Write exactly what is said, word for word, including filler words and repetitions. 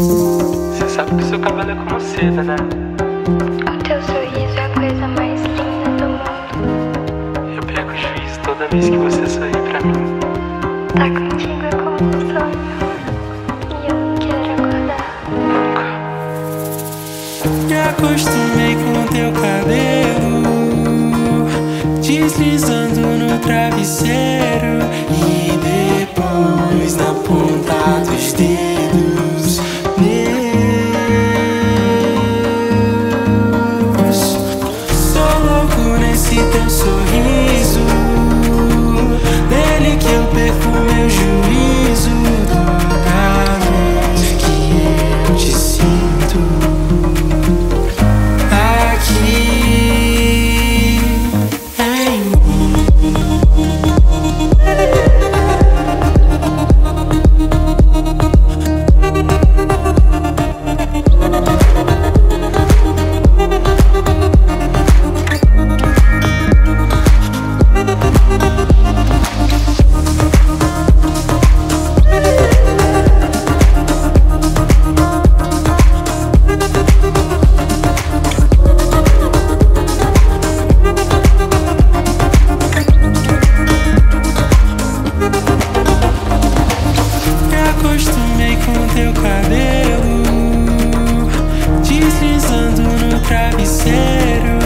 Você sabe que seu cabelo é como seda, né? O teu sorriso é a coisa mais linda do mundo. Eu pego o juízo toda vez que você sorri pra mim. Tá contigo é como um sonho, e eu não quero acordar Nunca. Me acostumei com teu cabelo deslizando no travesseiro e depois na ponta dos dedos meus. Sou louco nesse teu sorriso, dele que eu perco meu juízo. Toda vez que eu te sinto aqui em mim. Acostumei com teu cabelo deslizando no travesseiro